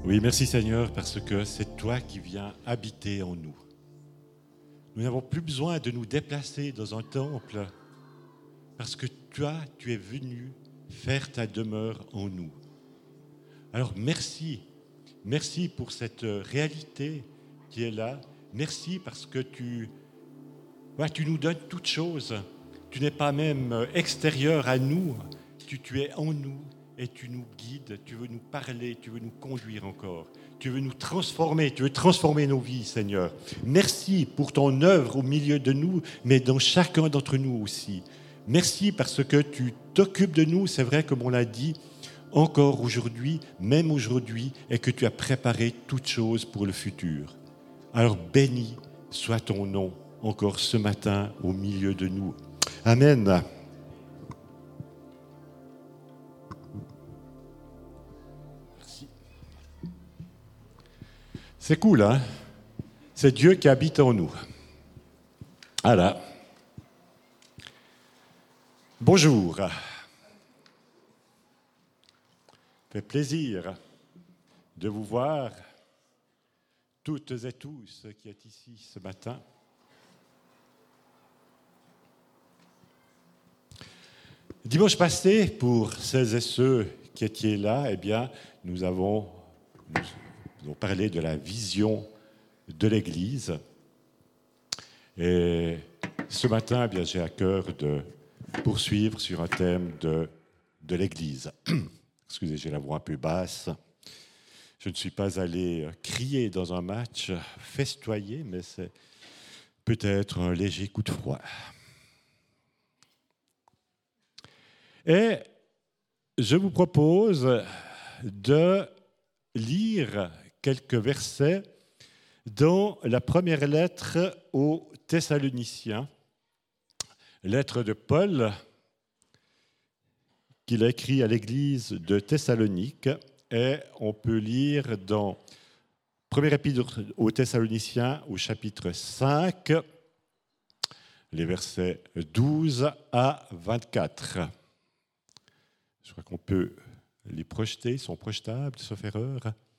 Oui, merci Seigneur, parce que c'est toi qui viens habiter en nous. Nous n'avons plus besoin de nous déplacer dans un temple, parce que toi, tu es venu faire ta demeure en nous. Alors merci pour cette réalité qui est là. Merci parce que tu nous donnes toutes choses. Tu n'es pas même extérieur à nous, tu es en nous et tu nous guides, tu veux nous parler, tu veux nous conduire encore. Tu veux nous transformer, tu veux transformer nos vies, Seigneur. Merci pour ton œuvre au milieu de nous, mais dans chacun d'entre nous aussi. Merci parce que tu t'occupes de nous, c'est vrai comme on l'a dit, encore aujourd'hui, même aujourd'hui, et que tu as préparé toutes choses pour le futur. Alors béni soit ton nom encore ce matin au milieu de nous. Amen. Merci. C'est cool, hein? C'est Dieu qui habite en nous. Voilà. Bonjour. Ça fait plaisir de vous voir, toutes et tous qui êtes ici ce matin. Dimanche passé, pour celles et ceux qui étaient là, eh bien, nous avons parlé de la vision de l'Église. Et ce matin, eh bien, j'ai à cœur de poursuivre sur un thème de l'Église. Excusez, j'ai la voix un peu basse. Je ne suis pas allé crier dans un match, festoyer, mais c'est peut-être un léger coup de froid. Et je vous propose de lire quelques versets dans la première lettre aux Thessaloniciens, lettre de Paul qu'il a écrit à l'église de Thessalonique, et on peut lire dans première épître aux Thessaloniciens au chapitre 5, les versets 12 à 24. Je crois qu'on peut les projeter, ils sont projetables, sauf erreur.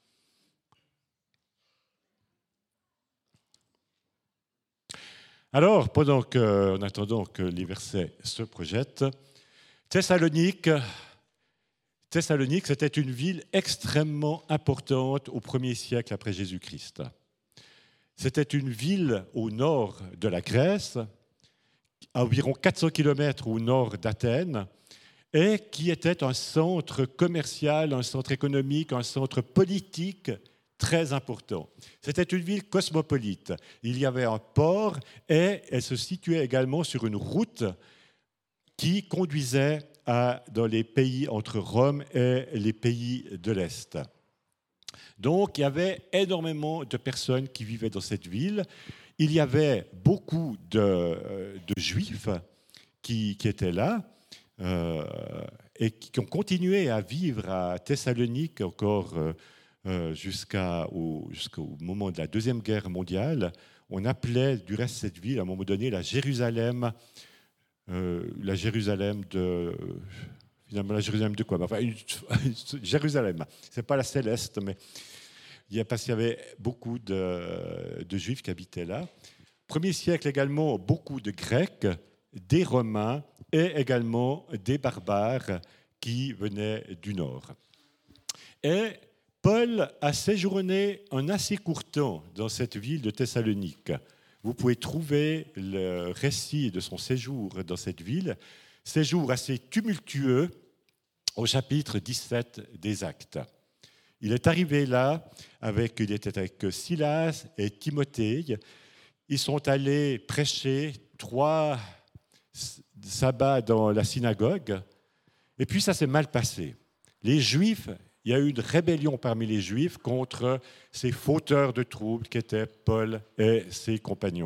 Alors, en attendant que les versets se projettent, Thessalonique, c'était une ville extrêmement importante au 1er siècle après Jésus-Christ. C'était une ville au nord de la Grèce, à environ 400 km au nord d'Athènes, et qui était un centre commercial, un centre économique, un centre politique très important. C'était une ville cosmopolite. Il y avait un port et elle se situait également sur une route qui conduisait dans les pays entre Rome et les pays de l'Est. Donc, il y avait énormément de personnes qui vivaient dans cette ville. Il y avait beaucoup de Juifs qui étaient là et qui ont continué à vivre à Thessalonique encore jusqu'au moment de la Deuxième Guerre mondiale. On appelait du reste cette ville, à un moment donné, la Jérusalem de... Finalement, la Jérusalem de quoi? Enfin, Jérusalem, ce n'est pas la céleste, mais parce qu'il y avait beaucoup de Juifs qui habitaient là. Premier siècle également, beaucoup de Grecs, des Romains et également des barbares qui venaient du nord. Et Paul a séjourné un assez court temps dans cette ville de Thessalonique. Vous pouvez trouver le récit de son séjour dans cette ville, séjour assez tumultueux au chapitre 17 des Actes. Il est arrivé là, il était avec Silas et Timothée. Ils sont allés prêcher 3 sabbats dans la synagogue, et puis ça s'est mal passé. Les Juifs, il y a eu une rébellion parmi les Juifs contre ces fauteurs de troubles qu'étaient Paul et ses compagnons.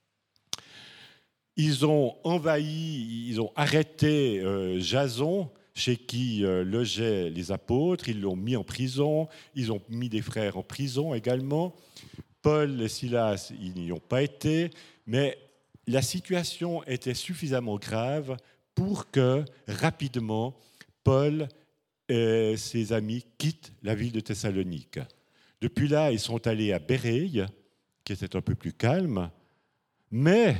Ils ont envahi, ils ont arrêté Jason, chez qui logeaient les apôtres, ils l'ont mis en prison, ils ont mis des frères en prison également. Paul et Silas, ils n'y ont pas été, mais la situation était suffisamment grave pour que, rapidement, Paul et ses amis quittent la ville de Thessalonique. Depuis là, ils sont allés à Béréille, qui était un peu plus calme. Mais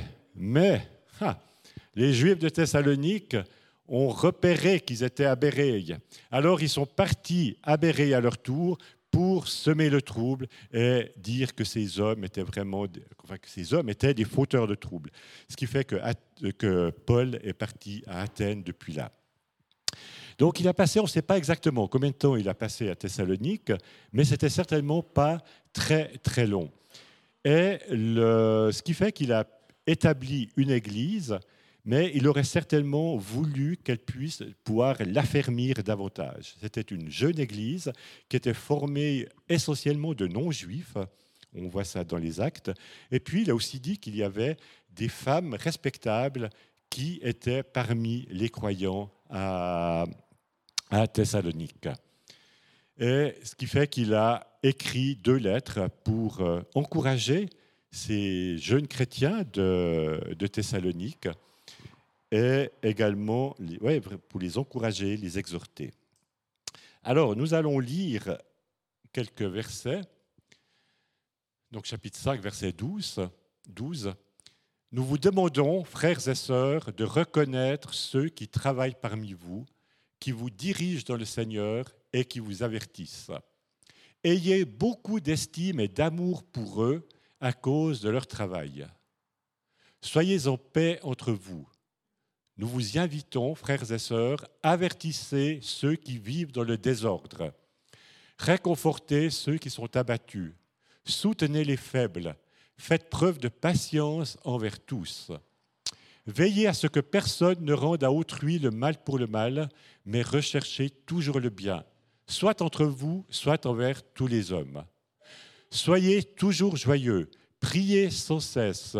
les Juifs de Thessalonique ont repéré qu'ils étaient à Béréille. Alors ils sont partis à Béréille à leur tour pour semer le trouble et dire que ces hommes étaient des fauteurs de trouble. Ce qui fait que Paul est parti à Athènes depuis là. Donc il a passé, on ne sait pas exactement combien de temps il a passé à Thessalonique, mais c'était certainement pas très très long. Et ce qui fait qu'il a établi une église, mais il aurait certainement voulu qu'elle puisse pouvoir l'affermir davantage. C'était une jeune église qui était formée essentiellement de non-juifs, on voit ça dans les actes, et puis il a aussi dit qu'il y avait des femmes respectables qui étaient parmi les croyants à Thessalonique. Et ce qui fait qu'il a écrit 2 lettres pour encourager ces jeunes chrétiens de Thessalonique et également pour les encourager, les exhorter. Alors, nous allons lire quelques versets. Donc, chapitre 5, verset 12. Nous vous demandons, frères et sœurs, de reconnaître ceux qui travaillent parmi vous, qui vous dirigent dans le Seigneur et qui vous avertissent. Ayez beaucoup d'estime et d'amour pour eux à cause de leur travail. Soyez en paix entre vous. Nous vous invitons, frères et sœurs, avertissez ceux qui vivent dans le désordre. Réconfortez ceux qui sont abattus. Soutenez les faibles. Faites preuve de patience envers tous. Veillez à ce que personne ne rende à autrui le mal pour le mal, mais recherchez toujours le bien, soit entre vous, soit envers tous les hommes. Soyez toujours joyeux, priez sans cesse.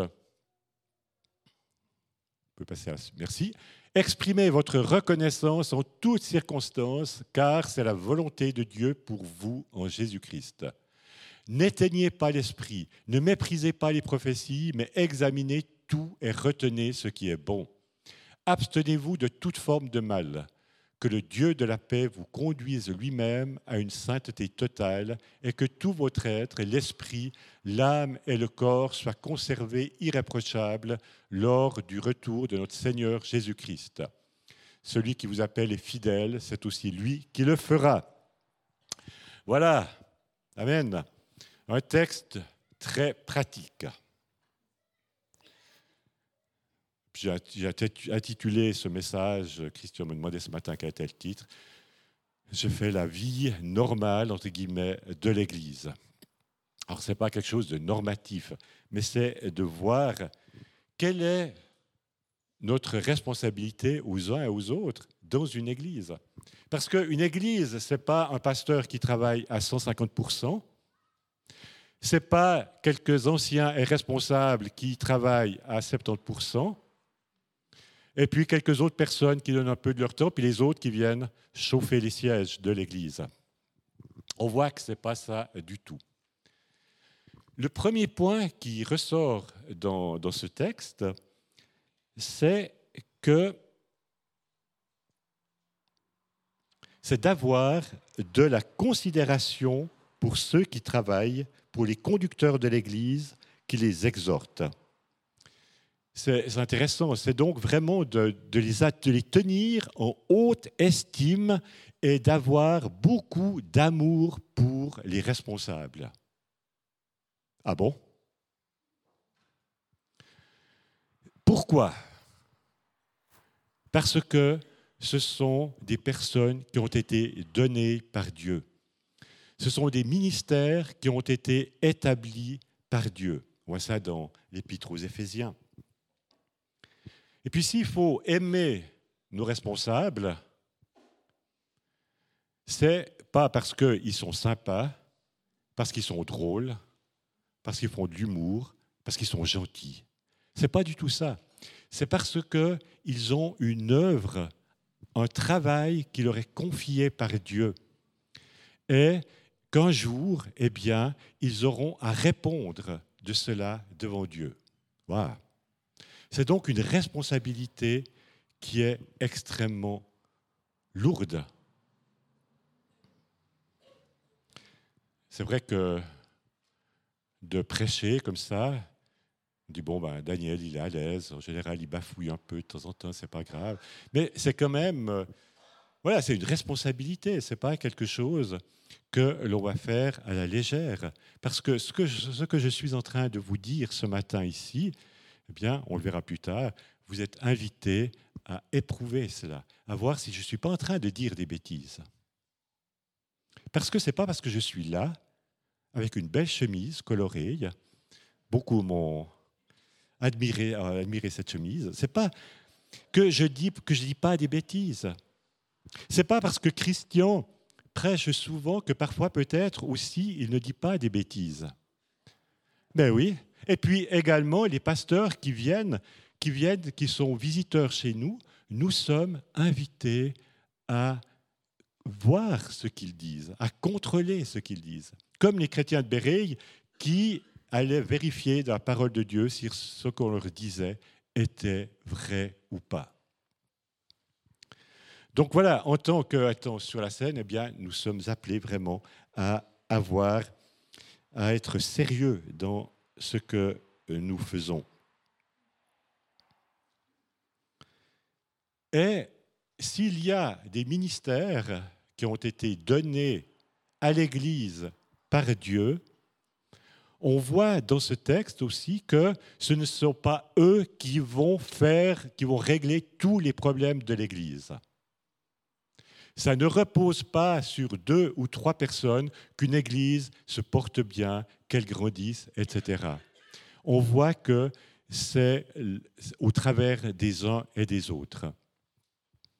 On peut passer à merci. Exprimez votre reconnaissance en toutes circonstances, car c'est la volonté de Dieu pour vous en Jésus-Christ. N'éteignez pas l'esprit, ne méprisez pas les prophéties, mais examinez tout et retenez ce qui est bon. Abstenez-vous de toute forme de mal. Que le Dieu de la paix vous conduise lui-même à une sainteté totale et que tout votre être, l'esprit, l'âme et le corps soient conservés irréprochables lors du retour de notre Seigneur Jésus-Christ. Celui qui vous appelle est fidèle, c'est aussi lui qui le fera. Voilà, amen. Un texte très pratique. J'ai intitulé ce message, Christian me demandait ce matin quel était le titre, je fais la vie normale, entre guillemets, de l'Église. Alors, ce n'est pas quelque chose de normatif, mais c'est de voir quelle est notre responsabilité aux uns et aux autres dans une Église. Parce qu'une Église, ce n'est pas un pasteur qui travaille à 150%, ce n'est pas quelques anciens et responsables qui travaillent à 70%, et puis quelques autres personnes qui donnent un peu de leur temps, puis les autres qui viennent chauffer les sièges de l'Église. On voit que ce n'est pas ça du tout. Le premier point qui ressort dans ce texte, c'est d'avoir de la considération pour ceux qui travaillent, pour les conducteurs de l'Église, qui les exhortent. C'est intéressant, c'est donc vraiment de les tenir en haute estime et d'avoir beaucoup d'amour pour les responsables. Ah bon? Pourquoi? Parce que ce sont des personnes qui ont été données par Dieu. Ce sont des ministères qui ont été établis par Dieu. On voit ça dans l'Épître aux Éphésiens. Et puis s'il faut aimer nos responsables, c'est pas parce qu'ils sont sympas, parce qu'ils sont drôles, parce qu'ils font de l'humour, parce qu'ils sont gentils. C'est pas du tout ça. C'est parce qu'ils ont une œuvre, un travail qui leur est confié par Dieu. Et qu'un jour, eh bien, ils auront à répondre de cela devant Dieu. Voilà. C'est donc une responsabilité qui est extrêmement lourde. c'est vrai que de prêcher comme ça, on dit, bon, ben, Daniel, il est à l'aise. En général, il bafouille un peu de temps en temps, c'est pas grave. Mais c'est quand même, voilà, c'est une responsabilité. C'est pas quelque chose que l'on va faire à la légère. Parce que ce que je suis en train de vous dire ce matin ici, eh bien, on le verra plus tard, vous êtes invités à éprouver cela, à voir si je ne suis pas en train de dire des bêtises. Parce que ce n'est pas parce que je suis là, avec une belle chemise colorée, beaucoup m'ont admiré cette chemise, ce n'est pas que je dis pas des bêtises. Ce n'est pas parce que Christian prêche souvent que parfois peut-être aussi il ne dit pas des bêtises. Ben oui. Et puis également les pasteurs qui sont visiteurs chez nous, nous sommes invités à voir ce qu'ils disent, à contrôler ce qu'ils disent. Comme les chrétiens de Béreille qui allaient vérifier dans la parole de Dieu si ce qu'on leur disait était vrai ou pas. Donc voilà, en tant qu'étant sur la scène, eh bien, nous sommes appelés vraiment à être sérieux dans ce que nous faisons. Et s'il y a des ministères qui ont été donnés à l'Église par Dieu, on voit dans ce texte aussi que ce ne sont pas eux qui vont régler tous les problèmes de l'Église. Ça ne repose pas sur 2 ou 3 personnes qu'une Église se porte bien, qu'elle grandisse, etc. On voit que c'est au travers des uns et des autres. Pourquoi ?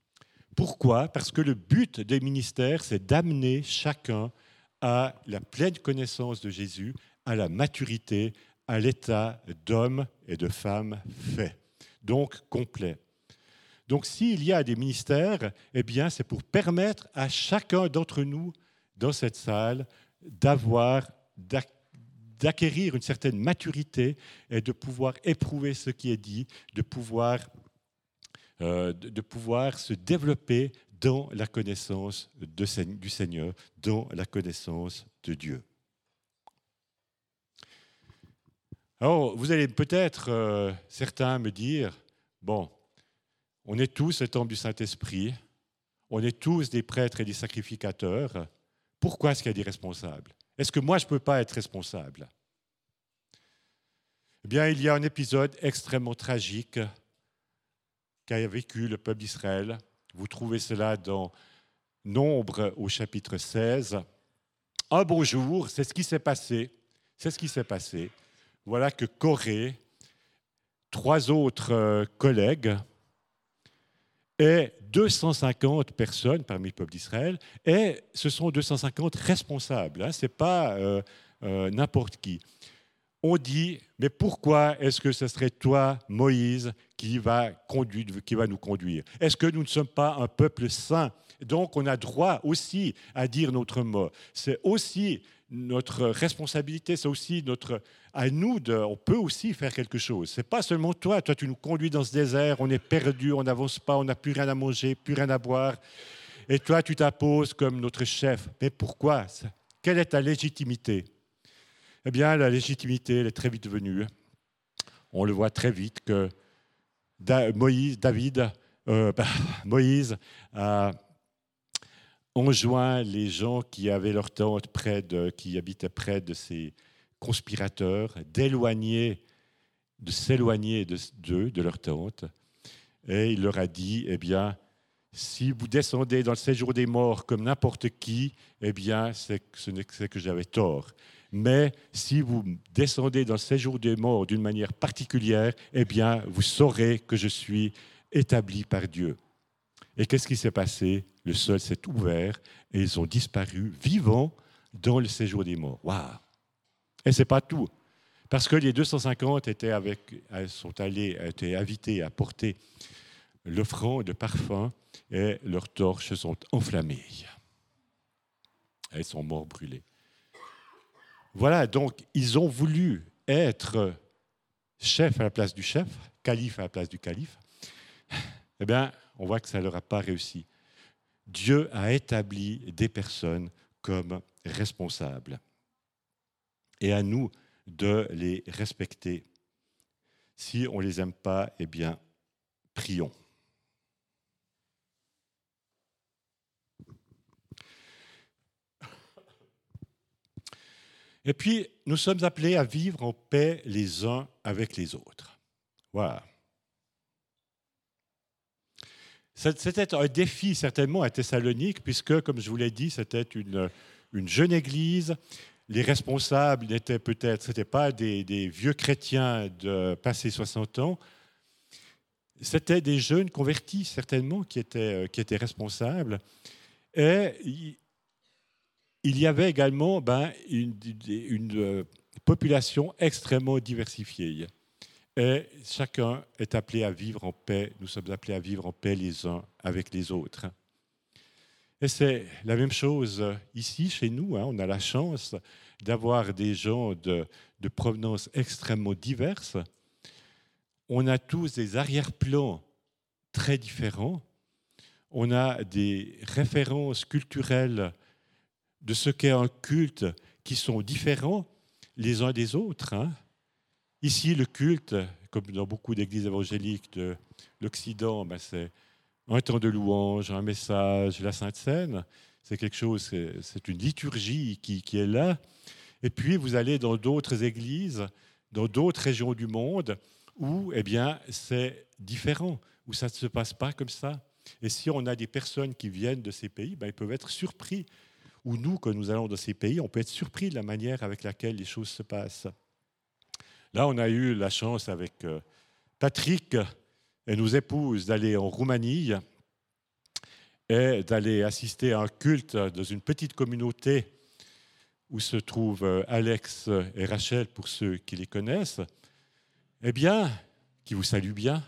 Parce que le but des ministères, c'est d'amener chacun à la pleine connaissance de Jésus, à la maturité, à l'état d'homme et de femme fait, donc complet. Donc s'il y a des ministères, eh bien, c'est pour permettre à chacun d'entre nous dans cette salle d'acquérir une certaine maturité et de pouvoir éprouver ce qui est dit, de pouvoir se développer dans la connaissance du Seigneur, dans la connaissance de Dieu. Alors, vous allez peut-être, certains me dire, bon, on est tous les temples du Saint-Esprit, on est tous des prêtres et des sacrificateurs, pourquoi est-ce qu'il y a des responsables ? Est-ce que moi, je ne peux pas être responsable ? Eh bien, il y a un épisode extrêmement tragique qu'a vécu le peuple d'Israël. Vous trouvez cela dans Nombre au chapitre 16. Un beau jour, c'est ce qui s'est passé. Voilà que Corée, 3 autres collègues et 250 personnes parmi le peuple d'Israël, et ce sont 250 responsables, ce n'est pas n'importe qui. On dit, mais pourquoi est-ce que ce serait toi, Moïse, qui va nous conduire ? Est-ce que nous ne sommes pas un peuple saint ? Donc on a droit aussi à dire notre mot. C'est aussi notre responsabilité, c'est aussi à nous, on peut aussi faire quelque chose. Ce n'est pas seulement toi tu nous conduis dans ce désert, on est perdu, on n'avance pas, on n'a plus rien à manger, plus rien à boire, et toi tu t'imposes comme notre chef. Mais pourquoi ? Quelle est ta légitimité ? Eh bien, la légitimité, elle est très vite venue. On le voit très vite que Moïse a enjoint les gens qui avaient leur tente qui habitaient près de ces conspirateurs, de s'éloigner d'eux, de leur tente. Et il leur a dit, eh bien, si vous descendez dans le séjour des morts comme n'importe qui, eh bien, c'est que j'avais tort. Mais si vous descendez dans le séjour des morts d'une manière particulière, eh bien, vous saurez que je suis établi par Dieu. Et qu'est-ce qui s'est passé ? Le sol s'est ouvert et ils ont disparu vivants dans le séjour des morts. Waouh ! Et ce n'est pas tout. Parce que les 250 étaient invités à porter l'offrande de parfum et leurs torches sont enflammées. Et ils sont morts brûlés. Voilà, donc ils ont voulu être chef à la place du chef, calife à la place du calife. Eh bien, on voit que ça ne leur a pas réussi. Dieu a établi des personnes comme responsables. et à nous de les respecter. Si on ne les aime pas, eh bien, prions. Et puis, nous sommes appelés à vivre en paix les uns avec les autres. Voilà. C'était un défi certainement à Thessalonique, puisque, comme je vous l'ai dit, c'était une jeune église. Les responsables n'étaient peut-être, ce n'étaient pas des vieux chrétiens de passé 60 ans. C'était des jeunes convertis, certainement, qui étaient responsables. Et il y avait également une population extrêmement diversifiée. Et chacun est appelé à vivre en paix. Nous sommes appelés à vivre en paix les uns avec les autres. Et c'est la même chose ici, chez nous. On a la chance d'avoir des gens de provenance extrêmement diverses. On a tous des arrière-plans très différents. On a des références culturelles de ce qu'est un culte qui sont différents les uns des autres. Ici, le culte, comme dans beaucoup d'églises évangéliques de l'Occident, c'est un temps de louange, un message, la Sainte Seine. C'est quelque chose, c'est une liturgie qui est là. Et puis, vous allez dans d'autres églises, dans d'autres régions du monde, où c'est différent, où ça ne se passe pas comme ça. Et si on a des personnes qui viennent de ces pays, ils peuvent être surpris. Ou nous, quand nous allons dans ces pays, on peut être surpris de la manière avec laquelle les choses se passent. Là, on a eu la chance avec Patrick et nos épouses d'aller en Roumanie et d'aller assister à un culte dans une petite communauté où se trouvent Alex et Rachel, pour ceux qui les connaissent, qui vous saluent bien.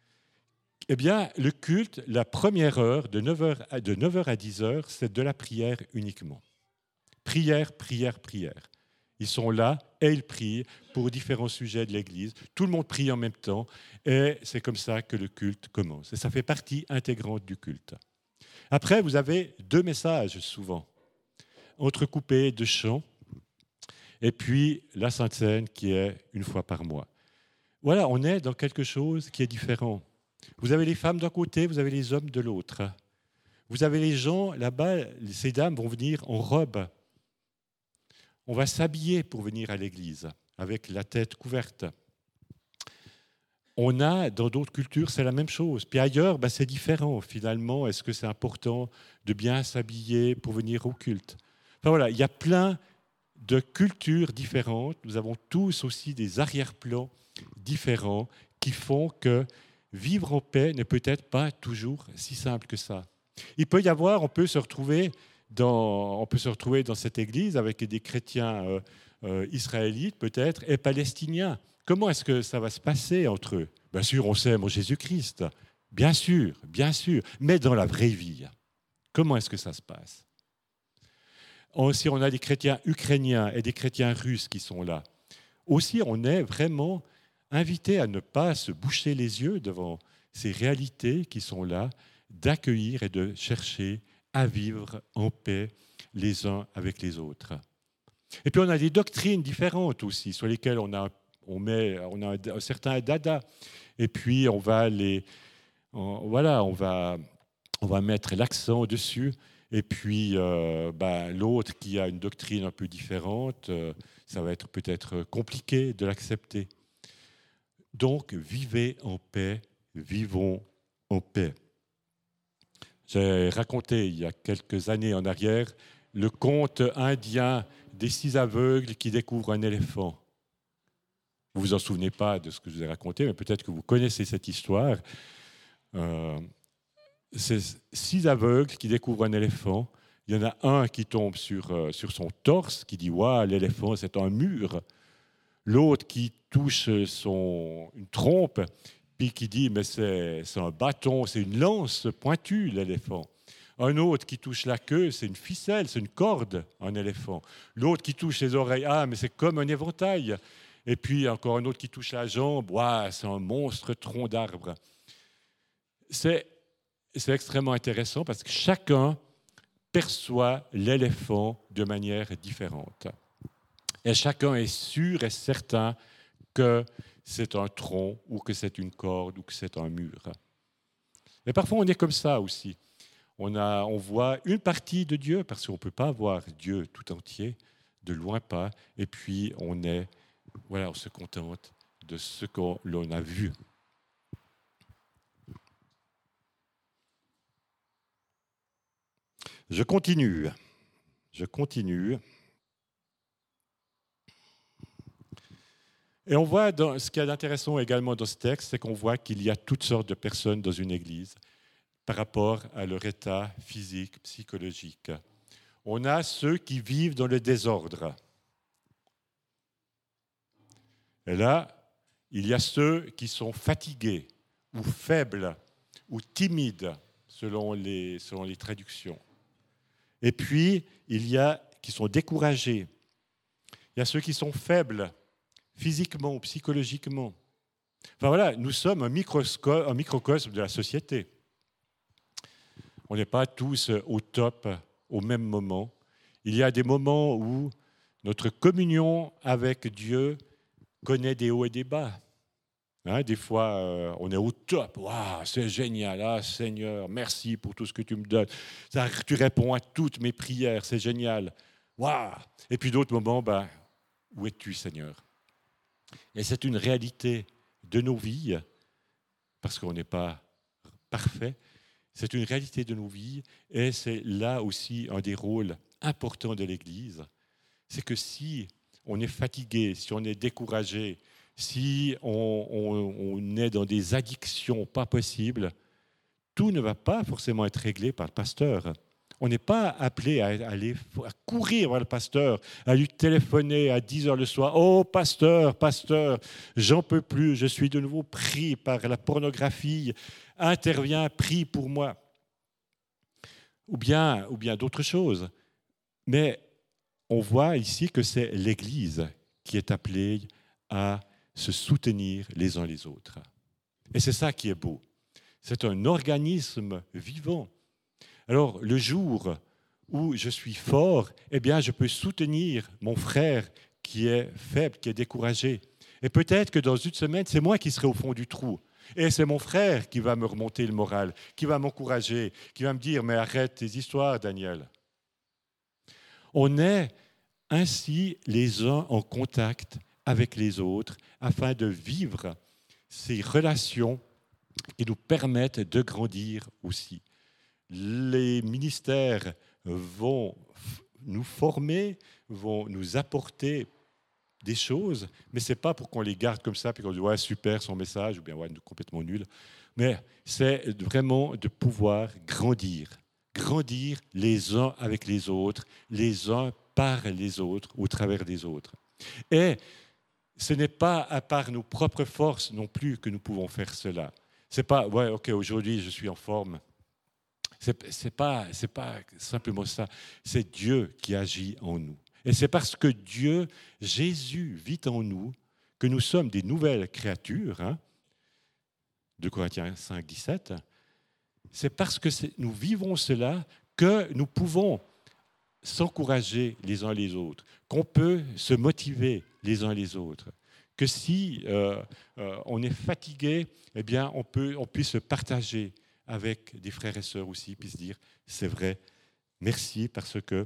Le culte, la première heure, de 9h à 10h, c'est de la prière uniquement. Prière, prière, prière. Ils sont là et ils prient pour différents sujets de l'Église. Tout le monde prie en même temps et c'est comme ça que le culte commence. Et ça fait partie intégrante du culte. Après, vous avez 2 messages souvent, entrecoupés de chants, et puis la Sainte Seine qui est une fois par mois. Voilà, on est dans quelque chose qui est différent. Vous avez les femmes d'un côté, vous avez les hommes de l'autre. Vous avez les gens là-bas, ces dames vont venir en robe. On va s'habiller pour venir à l'église, avec la tête couverte. On a, dans d'autres cultures, c'est la même chose. Puis ailleurs, c'est différent, finalement. Est-ce que c'est important de bien s'habiller pour venir au culte? Enfin voilà, il y a plein de cultures différentes. Nous avons tous aussi des arrière-plans différents qui font que vivre en paix n'est peut-être pas toujours si simple que ça. Il peut y avoir, on peut se retrouver dans cette église avec des chrétiens israélites peut-être et palestiniens. Comment est-ce que ça va se passer entre eux? Bien sûr, on s'aime en Jésus-Christ, bien sûr, mais dans la vraie vie, comment est-ce que ça se passe? Aussi, on a des chrétiens ukrainiens et des chrétiens russes qui sont là. Aussi, on est vraiment invité à ne pas se boucher les yeux devant ces réalités qui sont là, d'accueillir et de chercher à vivre en paix les uns avec les autres. Et puis on a des doctrines différentes aussi, sur lesquelles on a un certain dada. Et puis on va mettre l'accent dessus. Et puis l'autre qui a une doctrine un peu différente, ça va être peut-être compliqué de l'accepter. Donc vivez en paix, vivons en paix. J'ai raconté il y a quelques années en arrière le conte indien des 6 aveugles qui découvrent un éléphant. Vous ne vous en souvenez pas de ce que je vous ai raconté, mais peut-être que vous connaissez cette histoire. Ces 6 aveugles qui découvrent un éléphant. Il y en a un qui tombe sur son torse, qui dit « Waouh, l'éléphant, c'est un mur ». L'autre qui touche une trompe, puis qui dit « Mais c'est un bâton, c'est une lance pointue, l'éléphant ». Un autre qui touche la queue, c'est une ficelle, c'est une corde, un éléphant. L'autre qui touche les oreilles, ah, mais c'est comme un éventail. Et puis encore un autre qui touche la jambe, ouais, c'est un monstre tronc d'arbre. C'est extrêmement intéressant parce que chacun perçoit l'éléphant de manière différente. Et chacun est sûr et certain que c'est un tronc ou que c'est une corde ou que c'est un mur. Mais parfois, on est comme ça aussi. On voit une partie de Dieu parce qu'on ne peut pas voir Dieu tout entier, de loin pas. Et puis, on se contente de ce que l'on a vu. Je continue. Et on voit, ce qui est intéressant également dans ce texte, c'est qu'on voit qu'il y a toutes sortes de personnes dans une église par rapport à leur état physique, psychologique. On a ceux qui vivent dans le désordre. Et là, il y a ceux qui sont fatigués ou faibles ou timides, selon les traductions. Et puis, il y a qui sont découragés. Il y a ceux qui sont faibles, physiquement ou psychologiquement. Enfin voilà, nous sommes un microcosme de la société. On n'est pas tous au top au même moment. Il y a des moments où notre communion avec Dieu connaît des hauts et des bas. Des fois, on est au top. Waouh, c'est génial. Ah, Seigneur, merci pour tout ce que tu me donnes. Tu réponds à toutes mes prières. C'est génial. Waouh. Et puis d'autres moments, où es-tu, Seigneur? Et c'est une réalité de nos vies, parce qu'on n'est pas parfait. C'est une réalité de nos vies, et c'est là aussi un des rôles importants de l'Église. C'est que si on est fatigué, si on est découragé, si on est dans des addictions pas possibles, tout ne va pas forcément être réglé par le pasteur. On n'est pas appelé à courir vers le pasteur, à lui téléphoner à 10 heures le soir. « Oh, pasteur, j'en peux plus, je suis de nouveau pris par la pornographie. Interviens, prie pour moi. » Ou bien d'autres choses. Mais on voit ici que c'est l'Église qui est appelée à se soutenir les uns les autres. Et c'est ça qui est beau. C'est un organisme vivant. Alors, le jour où je suis fort, je peux soutenir mon frère qui est faible, qui est découragé. Et peut-être que dans une semaine, c'est moi qui serai au fond du trou. Et c'est mon frère qui va me remonter le moral, qui va m'encourager, qui va me dire « Mais arrête tes histoires, Daniel. » On est ainsi les uns en contact avec les autres afin de vivre ces relations qui nous permettent de grandir aussi. Les ministères vont nous former, vont nous apporter des choses, mais ce n'est pas pour qu'on les garde comme ça, puis qu'on dit « ouais, super son message », ou bien « ouais, complètement nul », mais c'est vraiment de pouvoir grandir les uns avec les autres, les uns par les autres, au travers des autres. Et ce n'est pas à part nos propres forces non plus que nous pouvons faire cela. C'est pas « ouais, ok, aujourd'hui je suis en forme ». C'est pas simplement ça. C'est Dieu qui agit en nous. Et c'est parce que Jésus vit en nous, que nous sommes des nouvelles créatures, 2 Corinthiens 5, 17. C'est parce que nous vivons cela que nous pouvons s'encourager les uns les autres, qu'on peut se motiver les uns les autres, que si on est fatigué, on puisse se partager avec des frères et sœurs aussi, puis se dire « c'est vrai, merci parce que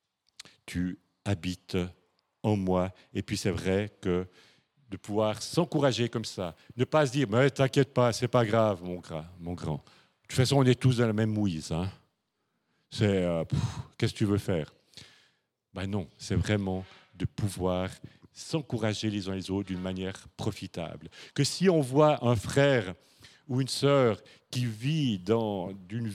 tu habites en moi ». Et puis c'est vrai que de pouvoir s'encourager comme ça, ne pas se dire « mais t'inquiète pas, c'est pas grave mon grand ». De toute façon, on est tous dans la même mouise. C'est qu'est-ce que tu veux faire? Non, c'est vraiment de pouvoir s'encourager les uns les autres d'une manière profitable. Que si on voit un frère ou une sœur qui vit dans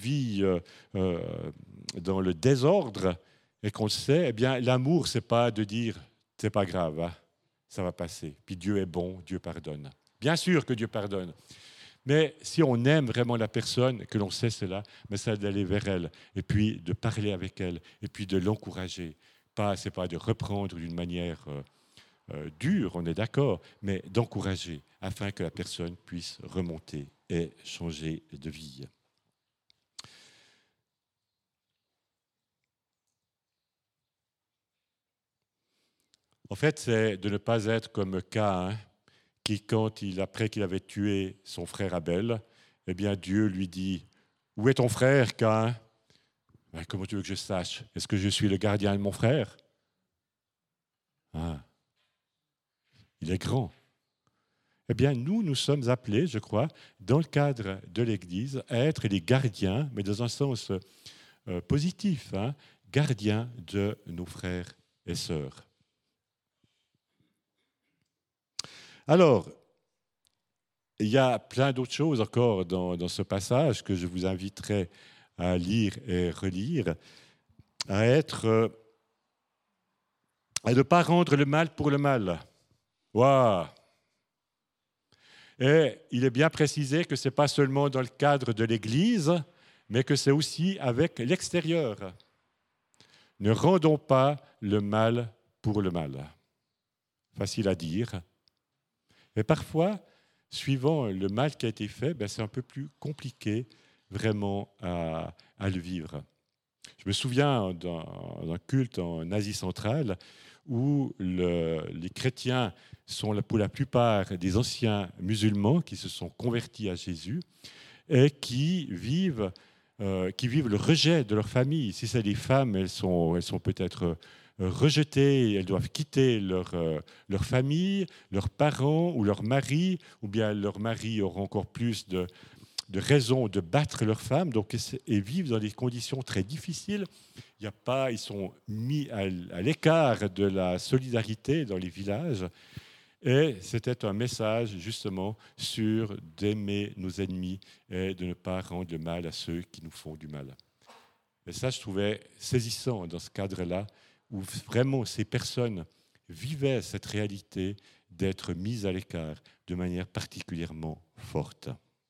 le désordre et qu'on le sait, l'amour, c'est pas de dire c'est pas grave, ça va passer. Puis Dieu est bon, Dieu pardonne. Bien sûr que Dieu pardonne. Mais si on aime vraiment la personne, que l'on sait cela, c'est d'aller vers elle et puis de parler avec elle et puis de l'encourager. C'est pas de reprendre d'une manière dure, on est d'accord, mais d'encourager afin que la personne puisse remonter et changer de vie. En fait, c'est de ne pas être comme Caïn, qui, après qu'il avait tué son frère Abel, eh bien, Dieu lui dit « Où est ton frère, Caïn ?» Ben, comment tu veux que je sache? Est-ce que je suis le gardien de mon frère? Ah, il est grand. Eh bien, nous sommes appelés, je crois, dans le cadre de l'Église, à être les gardiens, mais dans un sens positif, gardiens de nos frères et sœurs. Alors, il y a plein d'autres choses encore dans ce passage que je vous inviterai à lire et relire, à ne pas rendre le mal pour le mal. Waouh! Et il est bien précisé que ce n'est pas seulement dans le cadre de l'Église, mais que c'est aussi avec l'extérieur. Ne rendons pas le mal pour le mal. Facile à dire. Mais parfois, suivant le mal qui a été fait, c'est un peu plus compliqué vraiment à le vivre. Je me souviens d'un culte en Asie centrale où les chrétiens sont pour la plupart des anciens musulmans qui se sont convertis à Jésus et qui vivent le rejet de leur famille. Si c'est des femmes, elles sont peut-être rejetées, elles doivent quitter leur famille, leurs parents ou leur mari, ou bien leurs maris auront encore plus de raisons de battre leurs femmes, donc, et vivent dans des conditions très difficiles. Ils sont mis à l'écart de la solidarité dans les villages. Et c'était un message justement sur d'aimer nos ennemis et de ne pas rendre le mal à ceux qui nous font du mal. Et ça, je trouvais saisissant dans ce cadre-là, où vraiment ces personnes vivaient cette réalité d'être mises à l'écart de manière particulièrement forte.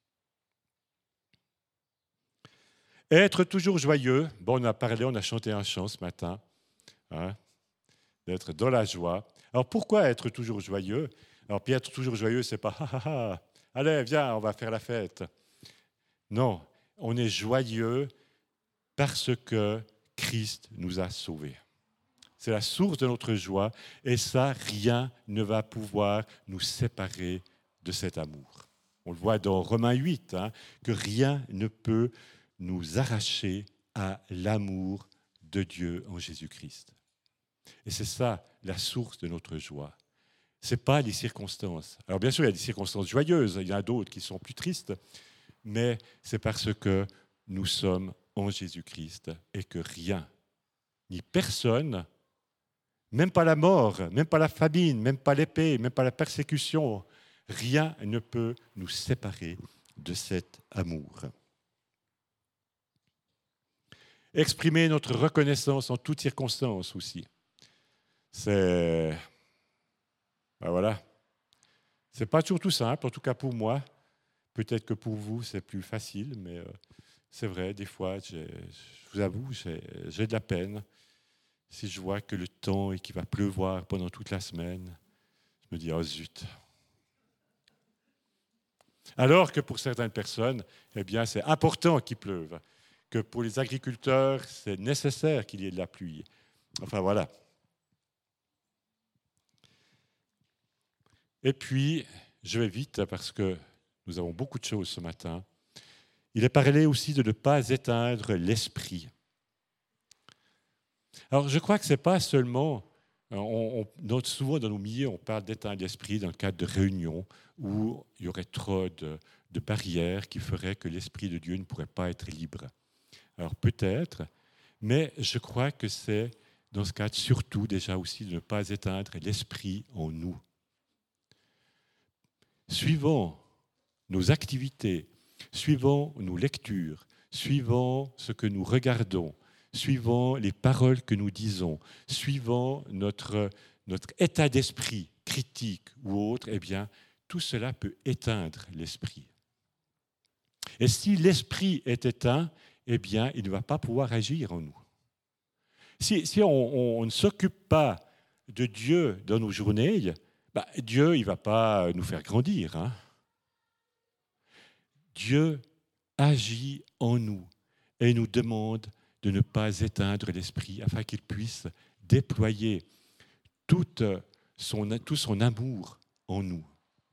Être toujours joyeux. Bon, on a chanté un chant ce matin, d'être dans la joie. Alors pourquoi être toujours joyeux? Alors puis être toujours joyeux, c'est pas allez, viens, on va faire la fête. Non, on est joyeux parce que Christ nous a sauvés. C'est la source de notre joie et ça, rien ne va pouvoir nous séparer de cet amour. On le voit dans Romains 8, que rien ne peut nous arracher à l'amour de Dieu en Jésus-Christ. Et c'est ça la source de notre joie. Ce n'est pas les circonstances. Alors bien sûr, il y a des circonstances joyeuses, il y en a d'autres qui sont plus tristes, mais c'est parce que nous sommes en Jésus-Christ et que rien, ni personne, même pas la mort, même pas la famine, même pas l'épée, même pas la persécution, rien ne peut nous séparer de cet amour. Exprimer notre reconnaissance en toutes circonstances aussi. C'est c'est pas toujours tout simple, en tout cas pour moi. Peut-être que pour vous, c'est plus facile, mais c'est vrai, des fois, je vous avoue, j'ai de la peine. Si je vois que le temps et qu'il va pleuvoir pendant toute la semaine, je me dis, oh zut. Alors que pour certaines personnes, eh bien, c'est important qu'il pleuve. Que pour les agriculteurs, c'est nécessaire qu'il y ait de la pluie. Enfin, voilà. Et puis, je vais vite parce que nous avons beaucoup de choses ce matin. Il est parlé aussi de ne pas éteindre l'esprit. Alors, je crois que ce n'est pas seulement... souvent, dans nos milieux, on parle d'éteindre l'esprit dans le cadre de réunions où il y aurait trop de barrières qui feraient que l'esprit de Dieu ne pourrait pas être libre. Alors, peut-être, mais je crois que c'est, dans ce cadre, surtout déjà aussi de ne pas éteindre l'esprit en nous. Suivant nos activités, suivant nos lectures, suivant ce que nous regardons, suivant les paroles que nous disons, suivant notre état d'esprit critique ou autre, eh bien, tout cela peut éteindre l'esprit. Et si l'esprit est éteint, eh bien, il ne va pas pouvoir agir en nous. Si on ne s'occupe pas de Dieu dans nos journées, Dieu, il ne va pas nous faire grandir. Dieu agit en nous et nous demande de ne pas éteindre l'esprit afin qu'il puisse déployer toute tout son amour en nous.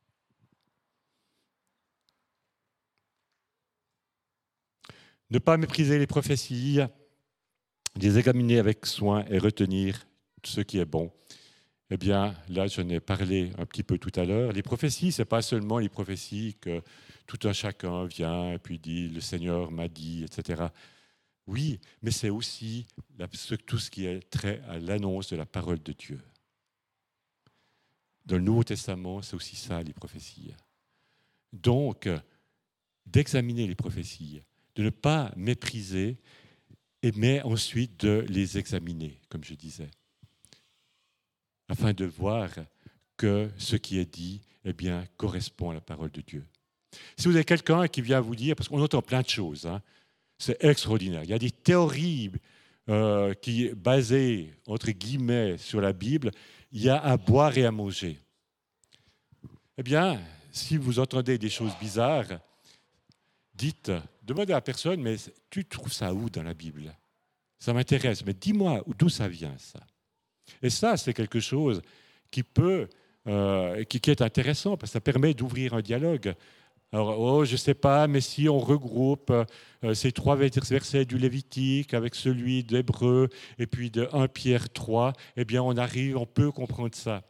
Ne pas mépriser les prophéties, les examiner avec soin et retenir ce qui est bon. Eh bien, là, j'en ai parlé un petit peu tout à l'heure. Les prophéties, ce n'est pas seulement les prophéties que tout un chacun vient et puis dit « le Seigneur m'a dit », etc. Oui, mais c'est aussi tout ce qui est trait à l'annonce de la parole de Dieu. Dans le Nouveau Testament, c'est aussi ça, les prophéties. Donc, d'examiner les prophéties, de ne pas mépriser, mais ensuite de les examiner, comme je disais, afin de voir que ce qui est dit, eh bien, correspond à la parole de Dieu. Si vous avez quelqu'un qui vient vous dire, parce qu'on entend plein de choses, c'est extraordinaire, il y a des théories qui, basées, entre guillemets, sur la Bible, il y a à boire et à manger. Eh bien, si vous entendez des choses bizarres, demandez à la personne, mais tu trouves ça où dans la Bible? Ça m'intéresse, mais dis-moi d'où ça vient, ça. Et ça, c'est quelque chose qui est intéressant, parce que ça permet d'ouvrir un dialogue. Alors, je ne sais pas, mais si on regroupe ces 3 versets du Lévitique avec celui d'Hébreu et puis de 1 Pierre 3, eh bien, on peut comprendre ça.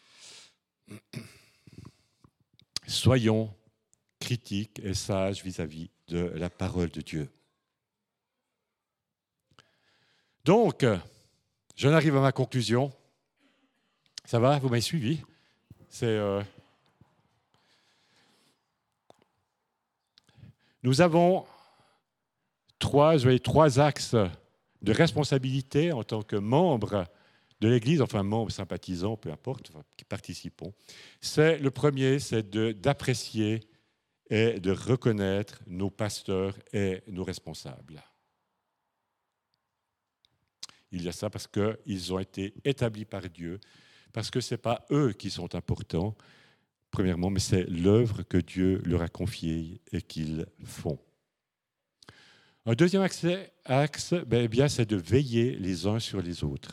Soyons critiques et sages vis-à-vis de la parole de Dieu. Donc, j'en arrive à ma conclusion. Ça va? Vous m'avez suivi? Nous avons 3 axes de responsabilité en tant que membres de l'Église, enfin membres, sympathisants, peu importe, qui participons. Le premier, c'est d'apprécier et de reconnaître nos pasteurs et nos responsables. Il y a ça parce qu'ils ont été établis par Dieu, parce que ce n'est pas eux qui sont importants, premièrement, mais c'est l'œuvre que Dieu leur a confiée et qu'ils font. Un deuxième axe, c'est de veiller les uns sur les autres.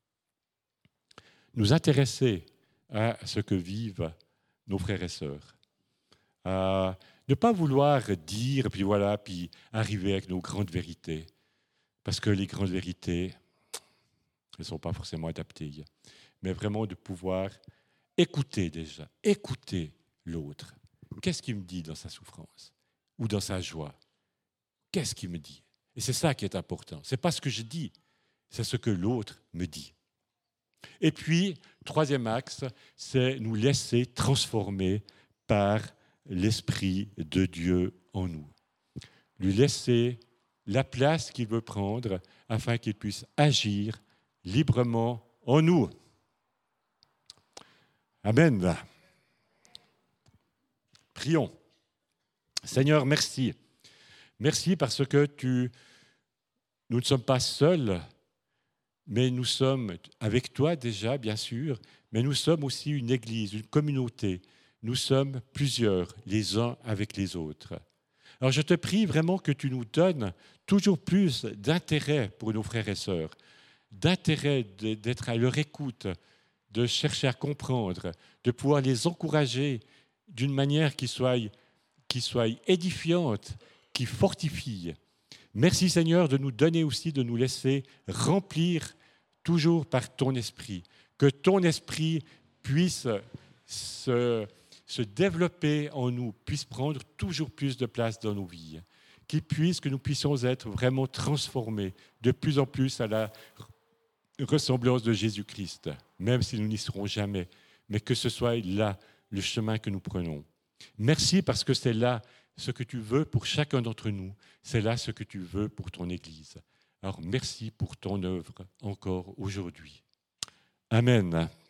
Nous intéresser à ce que vivent nos frères et sœurs. Ne pas vouloir dire, puis arriver avec nos grandes vérités, parce que les grandes vérités ne sont pas forcément adaptées, mais vraiment de pouvoir écouter l'autre. Qu'est-ce qu'il me dit dans sa souffrance ou dans sa joie? Qu'est-ce qu'il me dit? Et c'est ça qui est important. Ce n'est pas ce que je dis, c'est ce que l'autre me dit. Et puis, troisième axe, c'est nous laisser transformer par l'Esprit de Dieu en nous. Lui laisser la place qu'il veut prendre afin qu'il puisse agir librement en nous. Amen. Prions. Seigneur, merci. Merci parce que nous ne sommes pas seuls, mais nous sommes avec toi déjà, bien sûr, mais nous sommes aussi une église, une communauté. Nous sommes plusieurs, les uns avec les autres. Alors je te prie vraiment que tu nous donnes toujours plus d'intérêt pour nos frères et sœurs, d'intérêt d'être à leur écoute, de chercher à comprendre, de pouvoir les encourager d'une manière qui soit édifiante, qui fortifie. Merci Seigneur de nous donner aussi, de nous laisser remplir toujours par ton esprit, que ton esprit puisse se développer en nous, puisse prendre toujours plus de place dans nos vies, que nous puissions être vraiment transformés de plus en plus à la ressemblance de Jésus-Christ, même si nous n'y serons jamais, mais que ce soit là le chemin que nous prenons. Merci parce que c'est là ce que tu veux pour chacun d'entre nous, c'est là ce que tu veux pour ton Église. Alors merci pour ton œuvre encore aujourd'hui. Amen.